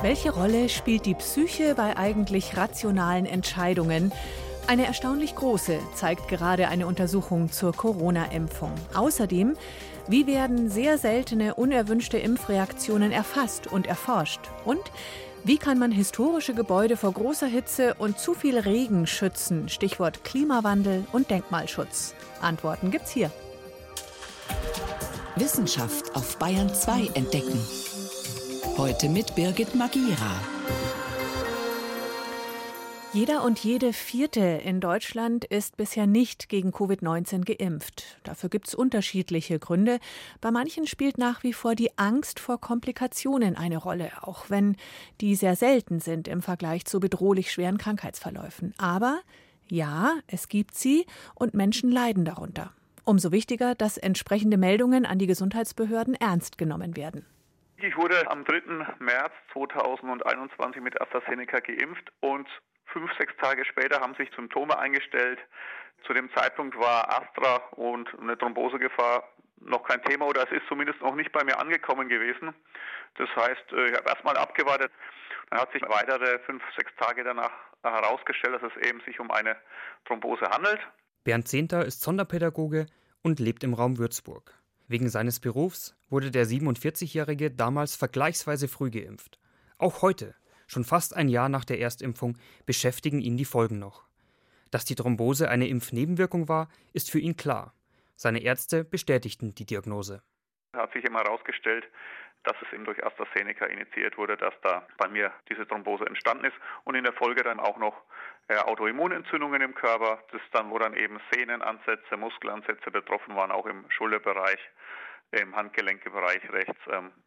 Welche Rolle spielt die Psyche bei eigentlich rationalen Entscheidungen? Eine erstaunlich große, zeigt gerade eine Untersuchung zur Corona-Impfung. Außerdem, wie werden sehr seltene, unerwünschte Impfreaktionen erfasst und erforscht? Und wie kann man historische Gebäude vor großer Hitze und zu viel Regen schützen? Stichwort Klimawandel und Denkmalschutz. Antworten gibt's hier. Wissenschaft auf Bayern 2 entdecken. Heute mit Birgit Magira. Jeder und jede Vierte in Deutschland ist bisher nicht gegen Covid-19 geimpft. Dafür gibt es unterschiedliche Gründe. Bei manchen spielt nach wie vor die Angst vor Komplikationen eine Rolle, auch wenn die sehr selten sind im Vergleich zu bedrohlich schweren Krankheitsverläufen. Aber ja, es gibt sie und Menschen leiden darunter. Umso wichtiger, dass entsprechende Meldungen an die Gesundheitsbehörden ernst genommen werden. Ich wurde am 3. März 2021 mit AstraZeneca geimpft und 5-6 Tage später haben sich Symptome eingestellt. Zu dem Zeitpunkt war Astra und eine Thrombosegefahr noch kein Thema oder es ist zumindest noch nicht bei mir angekommen gewesen. Das heißt, ich habe erstmal abgewartet. Dann hat sich weitere 5-6 Tage danach herausgestellt, dass es eben sich um eine Thrombose handelt. Bernd Zehnter ist Sonderpädagoge und lebt im Raum Würzburg. Wegen seines Berufs wurde der 47-Jährige damals vergleichsweise früh geimpft. Auch heute, schon fast ein Jahr nach der Erstimpfung, beschäftigen ihn die Folgen noch. Dass die Thrombose eine Impfnebenwirkung war, ist für ihn klar. Seine Ärzte bestätigten die Diagnose. Es hat sich immer herausgestellt, dass es eben durch AstraZeneca initiiert wurde, dass da bei mir diese Thrombose entstanden ist und in der Folge dann auch noch Autoimmunentzündungen im Körper, wo dann eben Sehnenansätze, Muskelansätze betroffen waren, auch im Schulterbereich, im Handgelenkebereich rechts.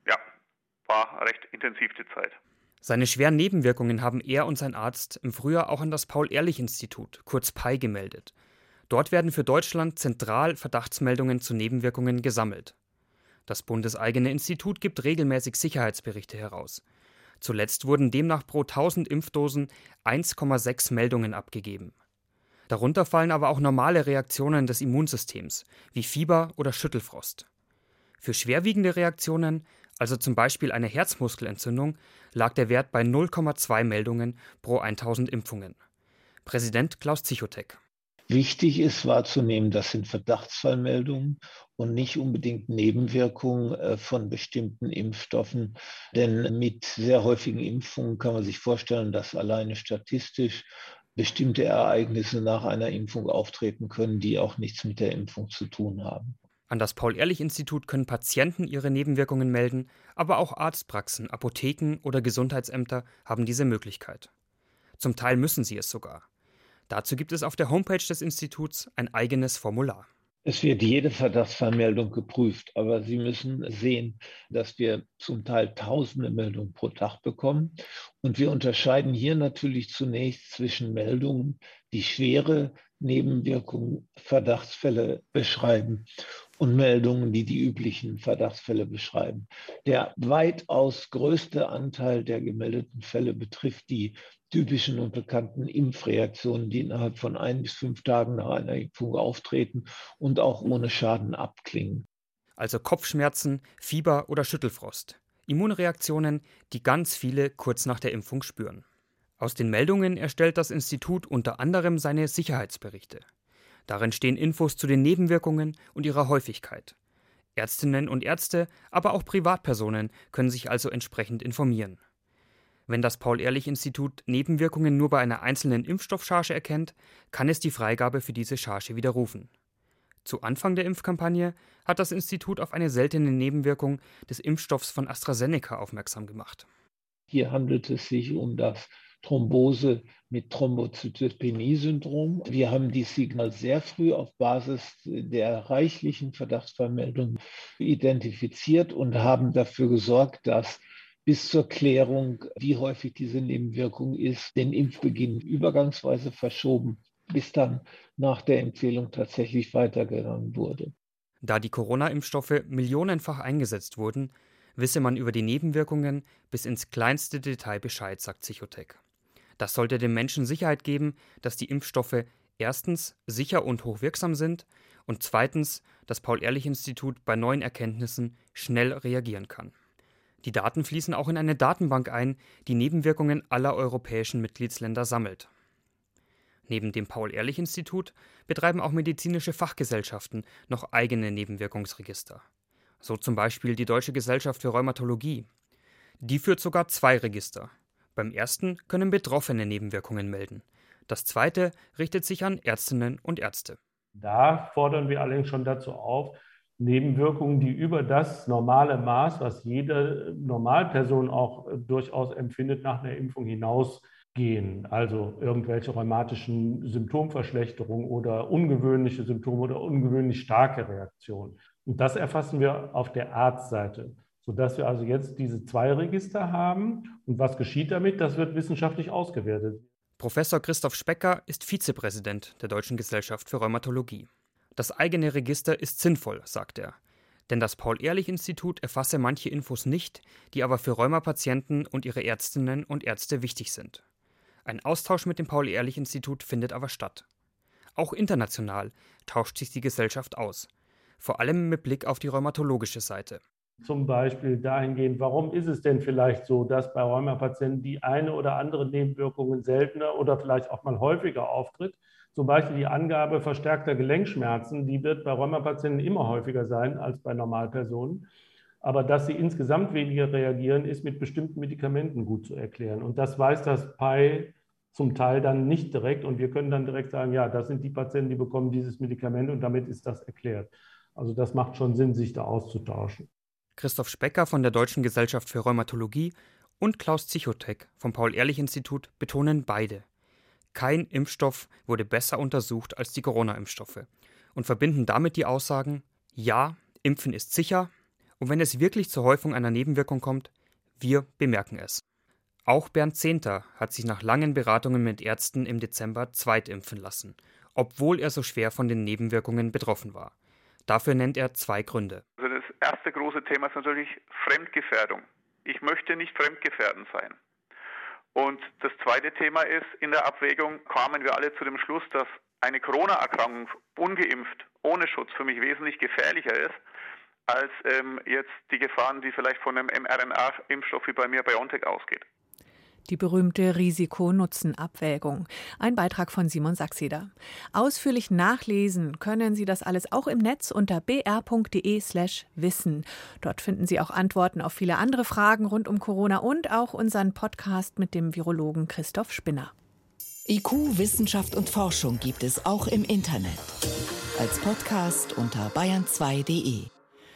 War recht intensiv die Zeit. Seine schweren Nebenwirkungen haben er und sein Arzt im Frühjahr auch an das Paul-Ehrlich-Institut, kurz PEI, gemeldet. Dort werden für Deutschland zentral Verdachtsmeldungen zu Nebenwirkungen gesammelt. Das bundeseigene Institut gibt regelmäßig Sicherheitsberichte heraus. Zuletzt wurden demnach pro 1000 Impfdosen 1,6 Meldungen abgegeben. Darunter fallen aber auch normale Reaktionen des Immunsystems, wie Fieber oder Schüttelfrost. Für schwerwiegende Reaktionen, also zum Beispiel eine Herzmuskelentzündung, lag der Wert bei 0,2 Meldungen pro 1000 Impfungen. Präsident Klaus Zichotek. Wichtig ist wahrzunehmen, das sind Verdachtsfallmeldungen und nicht unbedingt Nebenwirkungen von bestimmten Impfstoffen. Denn mit sehr häufigen Impfungen kann man sich vorstellen, dass alleine statistisch bestimmte Ereignisse nach einer Impfung auftreten können, die auch nichts mit der Impfung zu tun haben. An das Paul-Ehrlich-Institut können Patienten ihre Nebenwirkungen melden, aber auch Arztpraxen, Apotheken oder Gesundheitsämter haben diese Möglichkeit. Zum Teil müssen sie es sogar. Dazu gibt es auf der Homepage des Instituts ein eigenes Formular. Es wird jede Verdachtsfallmeldung geprüft, aber Sie müssen sehen, dass wir zum Teil tausende Meldungen pro Tag bekommen. Und wir unterscheiden hier natürlich zunächst zwischen Meldungen, die schwere Nebenwirkungen, Verdachtsfälle beschreiben und Meldungen, die die üblichen Verdachtsfälle beschreiben. Der weitaus größte Anteil der gemeldeten Fälle betrifft die typischen und bekannten Impfreaktionen, die innerhalb von 1 bis 5 Tagen nach einer Impfung auftreten und auch ohne Schaden abklingen. Also Kopfschmerzen, Fieber oder Schüttelfrost. Immunreaktionen, die ganz viele kurz nach der Impfung spüren. Aus den Meldungen erstellt das Institut unter anderem seine Sicherheitsberichte. Darin stehen Infos zu den Nebenwirkungen und ihrer Häufigkeit. Ärztinnen und Ärzte, aber auch Privatpersonen können sich also entsprechend informieren. Wenn das Paul-Ehrlich-Institut Nebenwirkungen nur bei einer einzelnen Impfstoffcharge erkennt, kann es die Freigabe für diese Charge widerrufen. Zu Anfang der Impfkampagne hat das Institut auf eine seltene Nebenwirkung des Impfstoffs von AstraZeneca aufmerksam gemacht. Hier handelt es sich um das Thrombose mit Thrombozytopenie-Syndrom. Wir haben dieses Signal sehr früh auf Basis der reichlichen Verdachtsfallmeldungen identifiziert und haben dafür gesorgt, dass bis zur Klärung, wie häufig diese Nebenwirkung ist, den Impfbeginn übergangsweise verschoben, bis dann nach der Empfehlung tatsächlich weitergegangen wurde. Da die Corona-Impfstoffe millionenfach eingesetzt wurden, wisse man über die Nebenwirkungen bis ins kleinste Detail Bescheid, sagt Zichotek. Das sollte den Menschen Sicherheit geben, dass die Impfstoffe erstens sicher und hochwirksam sind und zweitens das Paul-Ehrlich-Institut bei neuen Erkenntnissen schnell reagieren kann. Die Daten fließen auch in eine Datenbank ein, die Nebenwirkungen aller europäischen Mitgliedsländer sammelt. Neben dem Paul-Ehrlich-Institut betreiben auch medizinische Fachgesellschaften noch eigene Nebenwirkungsregister. So zum Beispiel die Deutsche Gesellschaft für Rheumatologie. Die führt sogar 2 Register. Beim ersten können Betroffene Nebenwirkungen melden. Das zweite richtet sich an Ärztinnen und Ärzte. Da fordern wir allerdings schon dazu auf, Nebenwirkungen, die über das normale Maß, was jede Normalperson auch durchaus empfindet, nach einer Impfung hinausgehen. Also irgendwelche rheumatischen Symptomverschlechterungen oder ungewöhnliche Symptome oder ungewöhnlich starke Reaktionen. Und das erfassen wir auf der Arztseite, sodass wir also jetzt diese 2 Register haben. Und was geschieht damit? Das wird wissenschaftlich ausgewertet. Professor Christoph Specker ist Vizepräsident der Deutschen Gesellschaft für Rheumatologie. Das eigene Register ist sinnvoll, sagt er. Denn das Paul-Ehrlich-Institut erfasse manche Infos nicht, die aber für Rheumapatienten und ihre Ärztinnen und Ärzte wichtig sind. Ein Austausch mit dem Paul-Ehrlich-Institut findet aber statt. Auch international tauscht sich die Gesellschaft aus. Vor allem mit Blick auf die rheumatologische Seite. Zum Beispiel dahingehend, warum ist es denn vielleicht so, dass bei Rheumapatienten die eine oder andere Nebenwirkung seltener oder vielleicht auch mal häufiger auftritt? Zum Beispiel die Angabe verstärkter Gelenkschmerzen, die wird bei Rheumapatienten immer häufiger sein als bei Normalpersonen. Aber dass sie insgesamt weniger reagieren, ist mit bestimmten Medikamenten gut zu erklären. Und das weiß das PAI zum Teil dann nicht direkt. Und wir können dann direkt sagen, ja, das sind die Patienten, die bekommen dieses Medikament und damit ist das erklärt. Also das macht schon Sinn, sich da auszutauschen. Christoph Specker von der Deutschen Gesellschaft für Rheumatologie und Klaus Zichotek vom Paul-Ehrlich-Institut betonen beide: Kein Impfstoff wurde besser untersucht als die Corona-Impfstoffe und verbinden damit die Aussagen: Ja, Impfen ist sicher, und wenn es wirklich zur Häufung einer Nebenwirkung kommt, wir bemerken es. Auch Bernd Zehnter hat sich nach langen Beratungen mit Ärzten im Dezember zweitimpfen lassen, obwohl er so schwer von den Nebenwirkungen betroffen war. Dafür nennt er 2 Gründe. Also das erste große Thema ist natürlich Fremdgefährdung. Ich möchte nicht fremdgefährdend sein. Und das zweite Thema ist, in der Abwägung kamen wir alle zu dem Schluss, dass eine Corona-Erkrankung ungeimpft, ohne Schutz, für mich wesentlich gefährlicher ist, als jetzt die Gefahren, die vielleicht von einem mRNA-Impfstoff wie bei mir BioNTech ausgeht. Die berühmte Risiko-Nutzen-Abwägung. Ein Beitrag von Simon Saxeder. Ausführlich nachlesen können Sie das alles auch im Netz unter br.de/wissen. Dort finden Sie auch Antworten auf viele andere Fragen rund um Corona und auch unseren Podcast mit dem Virologen Christoph Spinner. IQ, Wissenschaft und Forschung gibt es auch im Internet. Als Podcast unter bayern2.de.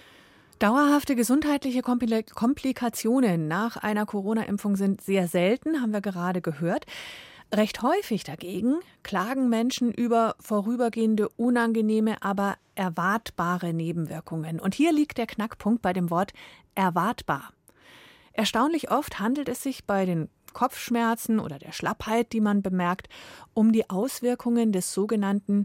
Dauerhafte gesundheitliche Komplikationen nach einer Corona-Impfung sind sehr selten, haben wir gerade gehört. Recht häufig dagegen klagen Menschen über vorübergehende, unangenehme, aber erwartbare Nebenwirkungen. Und hier liegt der Knackpunkt bei dem Wort erwartbar. Erstaunlich oft handelt es sich bei den Kopfschmerzen oder der Schlappheit, die man bemerkt, um die Auswirkungen des sogenannten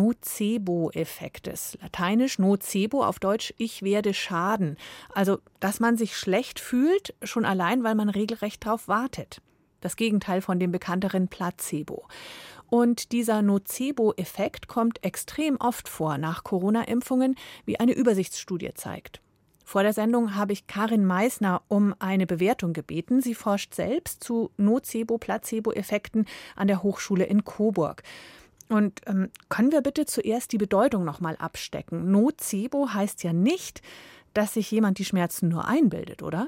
Nocebo-Effektes. Lateinisch Nocebo, auf Deutsch ich werde schaden. Also, dass man sich schlecht fühlt, schon allein, weil man regelrecht darauf wartet. Das Gegenteil von dem bekannteren Placebo. Und dieser Nocebo-Effekt kommt extrem oft vor nach Corona-Impfungen, wie eine Übersichtsstudie zeigt. Vor der Sendung habe ich Karin Meissner um eine Bewertung gebeten. Sie forscht selbst zu Nocebo-Placebo-Effekten an der Hochschule in Coburg. Und können wir bitte zuerst die Bedeutung nochmal abstecken? Nocebo heißt ja nicht, dass sich jemand die Schmerzen nur einbildet, oder?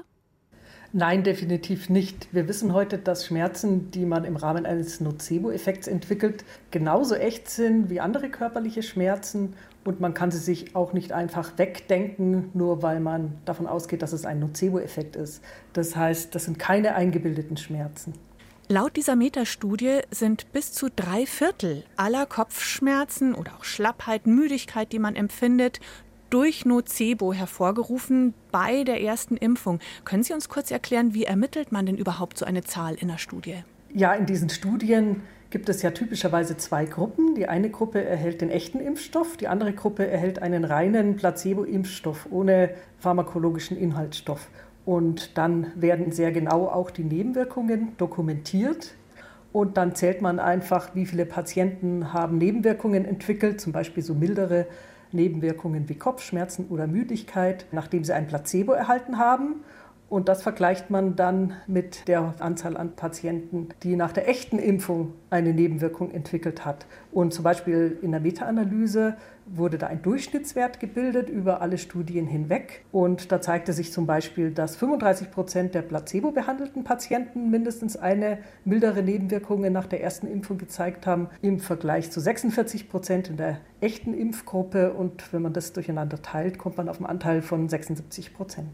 Nein, definitiv nicht. Wir wissen heute, dass Schmerzen, die man im Rahmen eines Nocebo-Effekts entwickelt, genauso echt sind wie andere körperliche Schmerzen. Und man kann sie sich auch nicht einfach wegdenken, nur weil man davon ausgeht, dass es ein Nocebo-Effekt ist. Das heißt, das sind keine eingebildeten Schmerzen. Laut dieser Metastudie sind bis zu 3/4 aller Kopfschmerzen oder auch Schlappheit, Müdigkeit, die man empfindet, durch Nocebo hervorgerufen bei der ersten Impfung. Können Sie uns kurz erklären, wie ermittelt man denn überhaupt so eine Zahl in der Studie? Ja, in diesen Studien gibt es ja typischerweise 2 Gruppen. Die eine Gruppe erhält den echten Impfstoff, die andere Gruppe erhält einen reinen Placebo-Impfstoff ohne pharmakologischen Inhaltsstoff. Und dann werden sehr genau auch die Nebenwirkungen dokumentiert. Und dann zählt man einfach, wie viele Patienten haben Nebenwirkungen entwickelt, zum Beispiel so mildere Nebenwirkungen wie Kopfschmerzen oder Müdigkeit, nachdem sie ein Placebo erhalten haben. Und das vergleicht man dann mit der Anzahl an Patienten, die nach der echten Impfung eine Nebenwirkung entwickelt hat. Und zum Beispiel in der Meta-Analyse wurde da ein Durchschnittswert gebildet über alle Studien hinweg. Und da zeigte sich zum Beispiel, dass 35% der placebo-behandelten Patienten mindestens eine mildere Nebenwirkung nach der ersten Impfung gezeigt haben, im Vergleich zu 46% in der echten Impfgruppe. Und wenn man das durcheinander teilt, kommt man auf einen Anteil von 76%.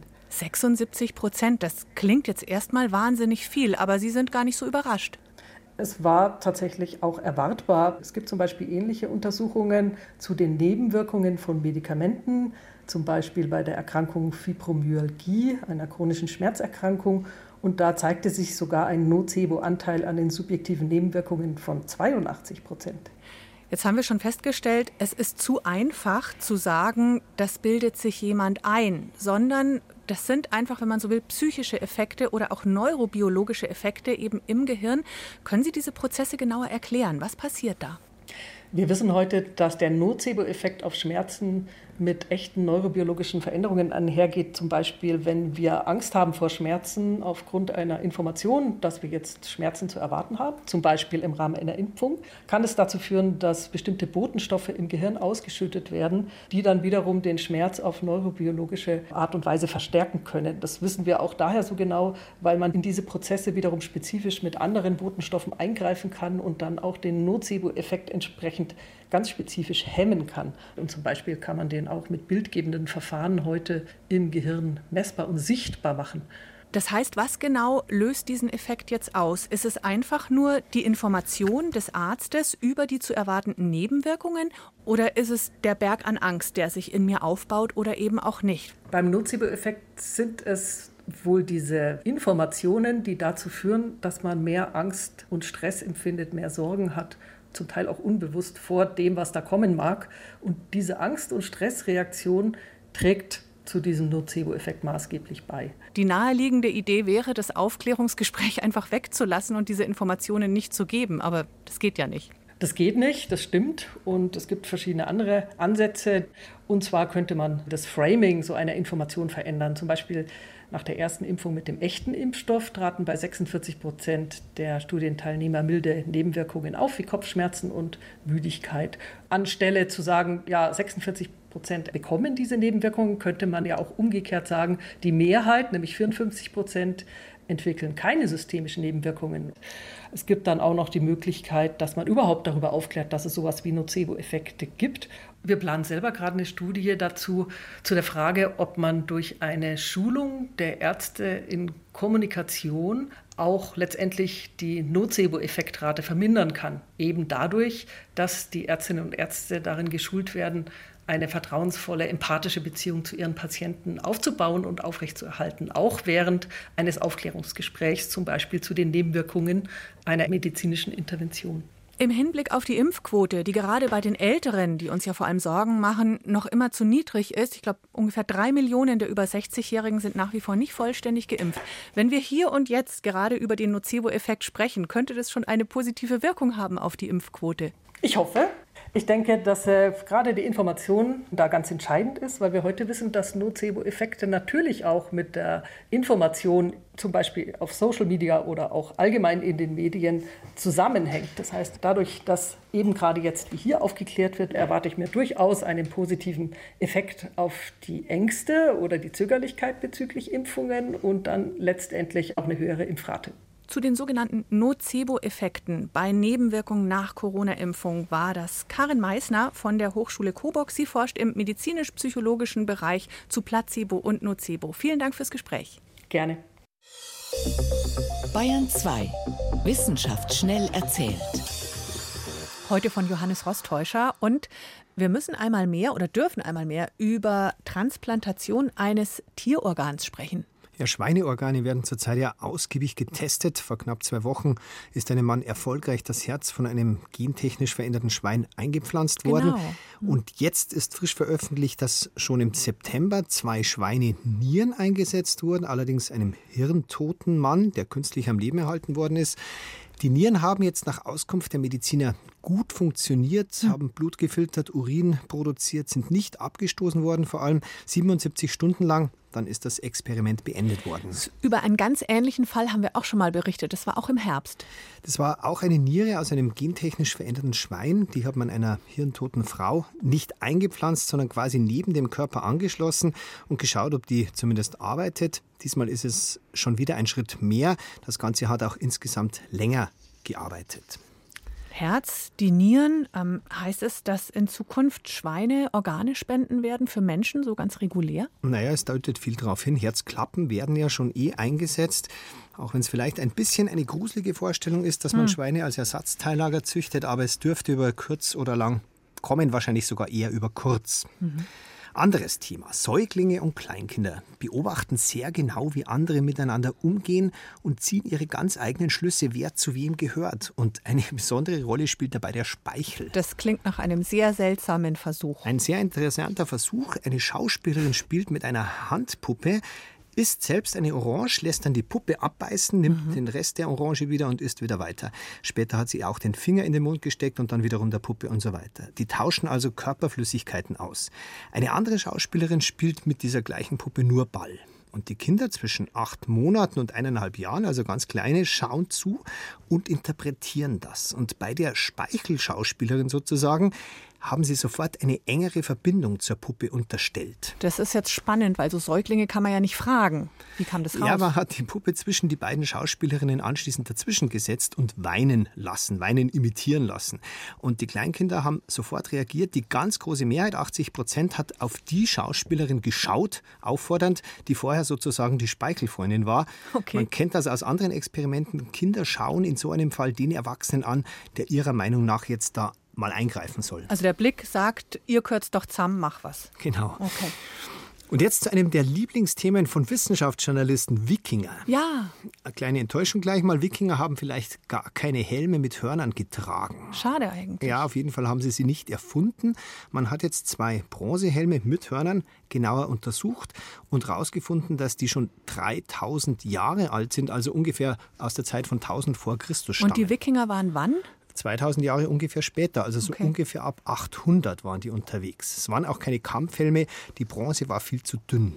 76%, das klingt jetzt erstmal wahnsinnig viel, aber Sie sind gar nicht so überrascht. Es war tatsächlich auch erwartbar. Es gibt zum Beispiel ähnliche Untersuchungen zu den Nebenwirkungen von Medikamenten, zum Beispiel bei der Erkrankung Fibromyalgie, einer chronischen Schmerzerkrankung. Und da zeigte sich sogar ein Nocebo-Anteil an den subjektiven Nebenwirkungen von 82%. Jetzt haben wir schon festgestellt, es ist zu einfach zu sagen, das bildet sich jemand ein, sondern das sind einfach, wenn man so will, psychische Effekte oder auch neurobiologische Effekte eben im Gehirn. Können Sie diese Prozesse genauer erklären? Was passiert da? Wir wissen heute, dass der Nocebo-Effekt auf Schmerzen mit echten neurobiologischen Veränderungen einhergeht. Zum Beispiel, wenn wir Angst haben vor Schmerzen aufgrund einer Information, dass wir jetzt Schmerzen zu erwarten haben, zum Beispiel im Rahmen einer Impfung, kann es dazu führen, dass bestimmte Botenstoffe im Gehirn ausgeschüttet werden, die dann wiederum den Schmerz auf neurobiologische Art und Weise verstärken können. Das wissen wir auch daher so genau, weil man in diese Prozesse wiederum spezifisch mit anderen Botenstoffen eingreifen kann und dann auch den Nocebo-Effekt entsprechend ganz spezifisch hemmen kann. Und zum Beispiel kann man den auch mit bildgebenden Verfahren heute im Gehirn messbar und sichtbar machen. Das heißt, was genau löst diesen Effekt jetzt aus? Ist es einfach nur die Information des Arztes über die zu erwartenden Nebenwirkungen oder ist es der Berg an Angst, der sich in mir aufbaut oder eben auch nicht? Beim Nocebo-Effekt sind es wohl diese Informationen, die dazu führen, dass man mehr Angst und Stress empfindet, mehr Sorgen hat, zum Teil auch unbewusst vor dem, was da kommen mag. Und diese Angst- und Stressreaktion trägt zu diesem Nocebo-Effekt maßgeblich bei. Die naheliegende Idee wäre, das Aufklärungsgespräch einfach wegzulassen und diese Informationen nicht zu geben. Aber das geht ja nicht. Das geht nicht, das stimmt. Und es gibt verschiedene andere Ansätze. Und zwar könnte man das Framing so einer Information verändern. Zum Beispiel nach der ersten Impfung mit dem echten Impfstoff traten bei 46% der Studienteilnehmer milde Nebenwirkungen auf, wie Kopfschmerzen und Müdigkeit. Anstelle zu sagen, ja, 46% bekommen diese Nebenwirkungen, könnte man ja auch umgekehrt sagen, die Mehrheit, nämlich 54%, entwickeln keine systemischen Nebenwirkungen. Es gibt dann auch noch die Möglichkeit, dass man überhaupt darüber aufklärt, dass es sowas wie Nocebo-Effekte gibt. Wir planen selber gerade eine Studie dazu, zu der Frage, ob man durch eine Schulung der Ärzte in Kommunikation auch letztendlich die Nocebo-Effektrate vermindern kann. Eben dadurch, dass die Ärztinnen und Ärzte darin geschult werden, eine vertrauensvolle, empathische Beziehung zu ihren Patienten aufzubauen und aufrechtzuerhalten, auch während eines Aufklärungsgesprächs, zum Beispiel zu den Nebenwirkungen einer medizinischen Intervention. Im Hinblick auf die Impfquote, die gerade bei den Älteren, die uns ja vor allem Sorgen machen, noch immer zu niedrig ist. Ich glaube, ungefähr 3 Millionen der über 60-Jährigen sind nach wie vor nicht vollständig geimpft. Wenn wir hier und jetzt gerade über den Nocebo-Effekt sprechen, könnte das schon eine positive Wirkung haben auf die Impfquote? Ich hoffe. Ich denke, dass gerade die Information da ganz entscheidend ist, weil wir heute wissen, dass Nocebo-Effekte natürlich auch mit der Information, zum Beispiel auf Social Media oder auch allgemein in den Medien, zusammenhängt. Das heißt, dadurch, dass eben gerade jetzt wie hier aufgeklärt wird, erwarte ich mir durchaus einen positiven Effekt auf die Ängste oder die Zögerlichkeit bezüglich Impfungen und dann letztendlich auch eine höhere Impfrate. Zu den sogenannten Nocebo-Effekten bei Nebenwirkungen nach Corona-Impfung war das Karin Meissner von der Hochschule Coburg. Sie forscht im medizinisch-psychologischen Bereich zu Placebo und Nocebo. Vielen Dank fürs Gespräch. Gerne. Bayern 2. Wissenschaft schnell erzählt. Heute von Johannes Rostäuscher. Und wir müssen einmal mehr oder dürfen einmal mehr über Transplantation eines Tierorgans sprechen. Ja, Schweineorgane werden zurzeit ja ausgiebig getestet. Vor knapp 2 Wochen ist einem Mann erfolgreich das Herz von einem gentechnisch veränderten Schwein eingepflanzt worden. Genau. Und jetzt ist frisch veröffentlicht, dass schon im September 2 Schweinenieren eingesetzt wurden, allerdings einem hirntoten Mann, der künstlich am Leben erhalten worden ist. Die Nieren haben jetzt nach Auskunft der Mediziner gut funktioniert, haben Blut gefiltert, Urin produziert, sind nicht abgestoßen worden, vor allem 77 Stunden lang. dann ist das Experiment beendet worden. Über einen ganz ähnlichen Fall haben wir auch schon mal berichtet. Das war auch im Herbst. Das war auch eine Niere aus einem gentechnisch veränderten Schwein. Die hat man einer hirntoten Frau nicht eingepflanzt, sondern quasi neben dem Körper angeschlossen und geschaut, ob die zumindest arbeitet. Diesmal ist es schon wieder ein Schritt mehr. Das Ganze hat auch insgesamt länger gearbeitet. Herz, die Nieren, heißt es, dass in Zukunft Schweine Organe spenden werden für Menschen, so ganz regulär? Naja, es deutet viel darauf hin. Herzklappen werden ja schon eingesetzt. Auch wenn es vielleicht ein bisschen eine gruselige Vorstellung ist, dass man Schweine als Ersatzteillager züchtet, aber es dürfte über kurz oder lang kommen, wahrscheinlich sogar eher über kurz. Anderes Thema. Säuglinge und Kleinkinder beobachten sehr genau, wie andere miteinander umgehen und ziehen ihre ganz eigenen Schlüsse, wer zu wem gehört. Und eine besondere Rolle spielt dabei der Speichel. Das klingt nach einem sehr seltsamen Versuch. Ein sehr interessanter Versuch. Eine Schauspielerin spielt mit einer Handpuppe, isst selbst eine Orange, lässt dann die Puppe abbeißen, nimmt den Rest der Orange wieder und isst wieder weiter. Später hat sie auch den Finger in den Mund gesteckt und dann wiederum der Puppe und so weiter. Die tauschen also Körperflüssigkeiten aus. Eine andere Schauspielerin spielt mit dieser gleichen Puppe nur Ball. Und die Kinder zwischen 8 Monaten und 1,5 Jahren, also ganz kleine, schauen zu und interpretieren das. Und bei der Speichelschauspielerin sozusagen haben sie sofort eine engere Verbindung zur Puppe unterstellt. Das ist jetzt spannend, weil so Säuglinge kann man ja nicht fragen. Wie kam das raus? Ja, man hat die Puppe zwischen die beiden Schauspielerinnen anschließend dazwischen gesetzt und weinen imitieren lassen. Und die Kleinkinder haben sofort reagiert. Die ganz große Mehrheit, 80%, hat auf die Schauspielerin geschaut, auffordernd, die vorher sozusagen die Speichelfreundin war. Okay. Man kennt das aus anderen Experimenten. Kinder schauen in so einem Fall den Erwachsenen an, der ihrer Meinung nach jetzt da mal eingreifen soll. Also der Blick sagt, ihr gehört doch zusammen, mach was. Genau. Okay. Und jetzt zu einem der Lieblingsthemen von Wissenschaftsjournalisten, Wikinger. Ja. Eine kleine Enttäuschung gleich mal. Wikinger haben vielleicht gar keine Helme mit Hörnern getragen. Schade eigentlich. Ja, auf jeden Fall haben sie nicht erfunden. Man hat jetzt 2 Bronzehelme mit Hörnern genauer untersucht und herausgefunden, dass die schon 3000 Jahre alt sind, also ungefähr aus der Zeit von 1000 vor Christus stammen. Und die Wikinger waren wann? 2000 Jahre ungefähr später, also so ungefähr ab 800 waren die unterwegs. Es waren auch keine Kampfhelme, die Bronze war viel zu dünn.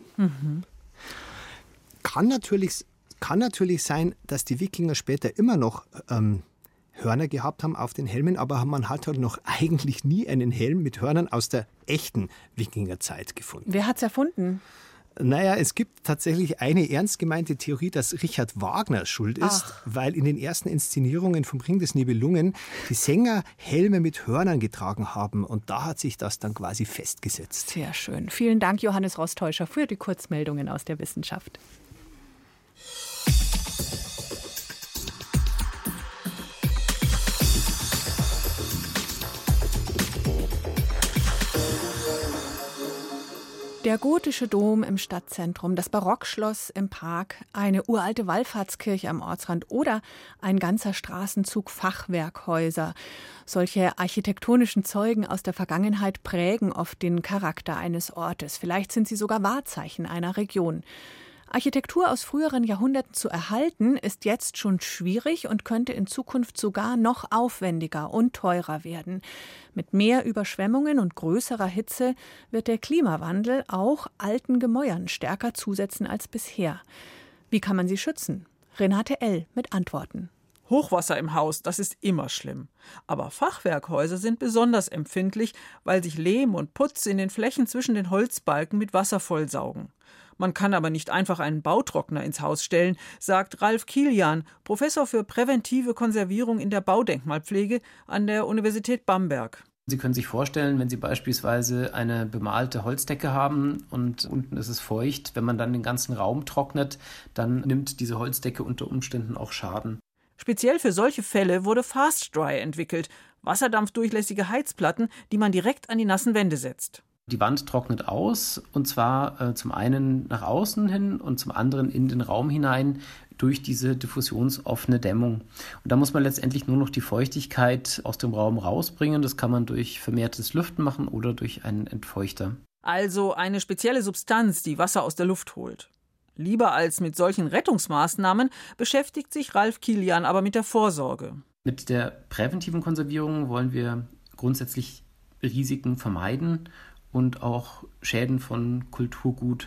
Kann natürlich sein, dass die Wikinger später immer noch Hörner gehabt haben auf den Helmen, aber man hat halt noch eigentlich nie einen Helm mit Hörnern aus der echten Wikingerzeit gefunden. Wer hat's erfunden? Naja, es gibt tatsächlich eine ernst gemeinte Theorie, dass Richard Wagner schuld ist, weil in den ersten Inszenierungen vom Ring des Nibelungen die Sänger Helme mit Hörnern getragen haben und da hat sich das dann quasi festgesetzt. Sehr schön. Vielen Dank, Johannes Rostäuscher, für die Kurzmeldungen aus der Wissenschaft. Der gotische Dom im Stadtzentrum, das Barockschloss im Park, eine uralte Wallfahrtskirche am Ortsrand oder ein ganzer Straßenzug Fachwerkhäuser. Solche architektonischen Zeugen aus der Vergangenheit prägen oft den Charakter eines Ortes. Vielleicht sind sie sogar Wahrzeichen einer Region. Architektur aus früheren Jahrhunderten zu erhalten, ist jetzt schon schwierig und könnte in Zukunft sogar noch aufwendiger und teurer werden. Mit mehr Überschwemmungen und größerer Hitze wird der Klimawandel auch alten Gemäuern stärker zusetzen als bisher. Wie kann man sie schützen? Renate L. mit Antworten. Hochwasser im Haus, das ist immer schlimm. Aber Fachwerkhäuser sind besonders empfindlich, weil sich Lehm und Putz in den Flächen zwischen den Holzbalken mit Wasser vollsaugen. Man kann aber nicht einfach einen Bautrockner ins Haus stellen, sagt Ralf Kilian, Professor für präventive Konservierung in der Baudenkmalpflege an der Universität Bamberg. Sie können sich vorstellen, wenn Sie beispielsweise eine bemalte Holzdecke haben und unten ist es feucht, wenn man dann den ganzen Raum trocknet, dann nimmt diese Holzdecke unter Umständen auch Schaden. Speziell für solche Fälle wurde Fast Dry entwickelt, wasserdampfdurchlässige Heizplatten, die man direkt an die nassen Wände setzt. Die Wand trocknet aus und zwar zum einen nach außen hin und zum anderen in den Raum hinein durch diese diffusionsoffene Dämmung. Und da muss man letztendlich nur noch die Feuchtigkeit aus dem Raum rausbringen. Das kann man durch vermehrtes Lüften machen oder durch einen Entfeuchter. Also eine spezielle Substanz, die Wasser aus der Luft holt. Lieber als mit solchen Rettungsmaßnahmen beschäftigt sich Ralf Kilian aber mit der Vorsorge. Mit der präventiven Konservierung wollen wir grundsätzlich Risiken vermeiden und auch Schäden von Kulturgut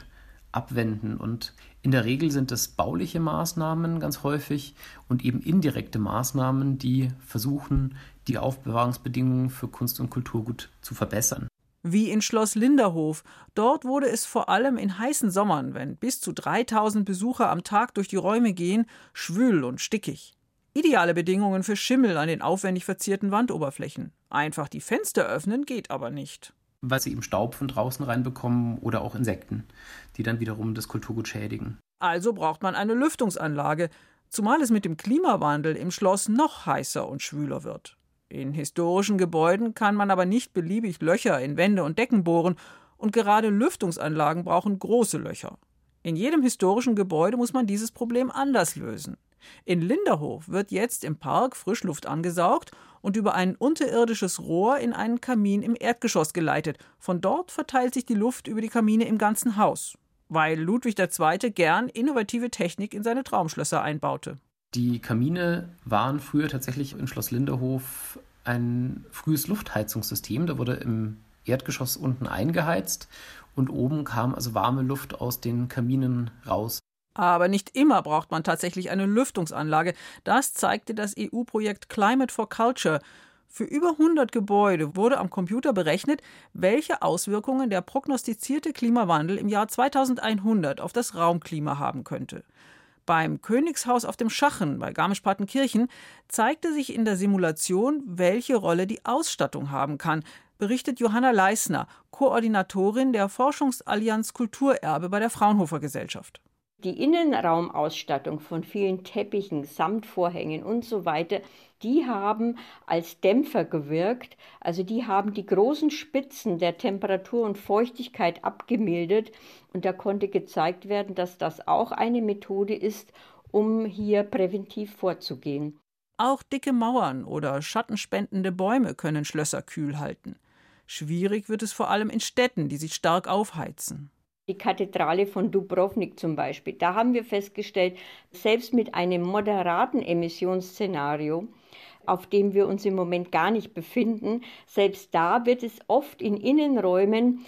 abwenden. Und in der Regel sind es bauliche Maßnahmen ganz häufig und eben indirekte Maßnahmen, die versuchen, die Aufbewahrungsbedingungen für Kunst- und Kulturgut zu verbessern. Wie in Schloss Linderhof. Dort wurde es vor allem in heißen Sommern, wenn bis zu 3000 Besucher am Tag durch die Räume gehen, schwül und stickig. Ideale Bedingungen für Schimmel an den aufwendig verzierten Wandoberflächen. Einfach die Fenster öffnen geht aber nicht. Weil sie eben Staub von draußen reinbekommen oder auch Insekten, die dann wiederum das Kulturgut schädigen. Also braucht man eine Lüftungsanlage, zumal es mit dem Klimawandel im Schloss noch heißer und schwüler wird. In historischen Gebäuden kann man aber nicht beliebig Löcher in Wände und Decken bohren und gerade Lüftungsanlagen brauchen große Löcher. In jedem historischen Gebäude muss man dieses Problem anders lösen. In Linderhof wird jetzt im Park Frischluft angesaugt und über ein unterirdisches Rohr in einen Kamin im Erdgeschoss geleitet. Von dort verteilt sich die Luft über die Kamine im ganzen Haus, weil Ludwig II. Gern innovative Technik in seine Traumschlösser einbaute. Die Kamine waren früher tatsächlich in Schloss Linderhof ein frühes Luftheizungssystem. Da wurde im Erdgeschoss unten eingeheizt und oben kam also warme Luft aus den Kaminen raus. Aber nicht immer braucht man tatsächlich eine Lüftungsanlage. Das zeigte das EU-Projekt Climate for Culture. Für über 100 Gebäude wurde am Computer berechnet, welche Auswirkungen der prognostizierte Klimawandel im Jahr 2100 auf das Raumklima haben könnte. Beim Königshaus auf dem Schachen bei Garmisch-Partenkirchen zeigte sich in der Simulation, welche Rolle die Ausstattung haben kann, berichtet Johanna Leisner, Koordinatorin der Forschungsallianz Kulturerbe bei der Fraunhofer Gesellschaft. Die Innenraumausstattung von vielen Teppichen, Samtvorhängen und so weiter, die haben als Dämpfer gewirkt. Also die haben die großen Spitzen der Temperatur und Feuchtigkeit abgemildert. Und da konnte gezeigt werden, dass das auch eine Methode ist, um hier präventiv vorzugehen. Auch dicke Mauern oder schattenspendende Bäume können Schlösser kühl halten. Schwierig wird es vor allem in Städten, die sich stark aufheizen. Die Kathedrale von Dubrovnik zum Beispiel, da haben wir festgestellt, selbst mit einem moderaten Emissionsszenario, auf dem wir uns im Moment gar nicht befinden, selbst da wird es oft in Innenräumen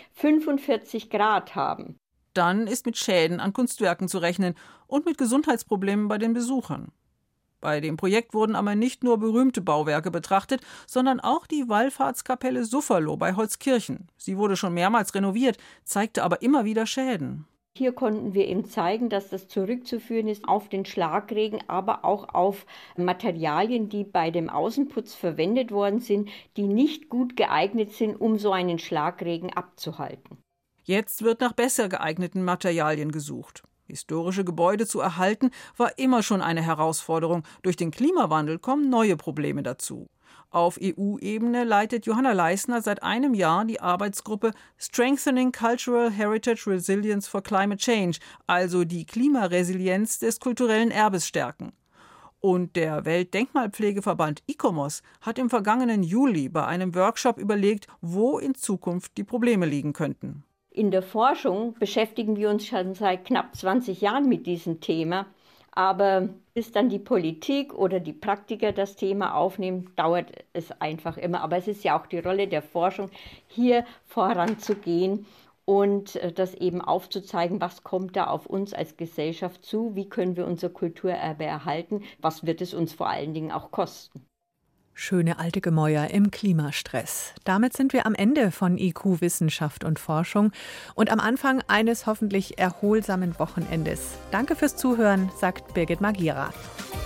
45 Grad haben. Dann ist mit Schäden an Kunstwerken zu rechnen und mit Gesundheitsproblemen bei den Besuchern. Bei dem Projekt wurden aber nicht nur berühmte Bauwerke betrachtet, sondern auch die Wallfahrtskapelle Sufferloh bei Holzkirchen. Sie wurde schon mehrmals renoviert, zeigte aber immer wieder Schäden. Hier konnten wir eben zeigen, dass das zurückzuführen ist auf den Schlagregen, aber auch auf Materialien, die bei dem Außenputz verwendet worden sind, die nicht gut geeignet sind, um so einen Schlagregen abzuhalten. Jetzt wird nach besser geeigneten Materialien gesucht. Historische Gebäude zu erhalten, war immer schon eine Herausforderung. Durch den Klimawandel kommen neue Probleme dazu. Auf EU-Ebene leitet Johanna Leisner seit einem Jahr die Arbeitsgruppe Strengthening Cultural Heritage Resilience for Climate Change, also die Klimaresilienz des kulturellen Erbes stärken. Und der Weltdenkmalpflegeverband ICOMOS hat im vergangenen Juli bei einem Workshop überlegt, wo in Zukunft die Probleme liegen könnten. In der Forschung beschäftigen wir uns schon seit knapp 20 Jahren mit diesem Thema. Aber bis dann die Politik oder die Praktiker das Thema aufnehmen, dauert es einfach immer. Aber es ist ja auch die Rolle der Forschung, hier voranzugehen und das eben aufzuzeigen, was kommt da auf uns als Gesellschaft zu, wie können wir unser Kulturerbe erhalten, was wird es uns vor allen Dingen auch kosten. Schöne alte Gemäuer im Klimastress. Damit sind wir am Ende von IQ Wissenschaft und Forschung und am Anfang eines hoffentlich erholsamen Wochenendes. Danke fürs Zuhören, sagt Birgit Magira.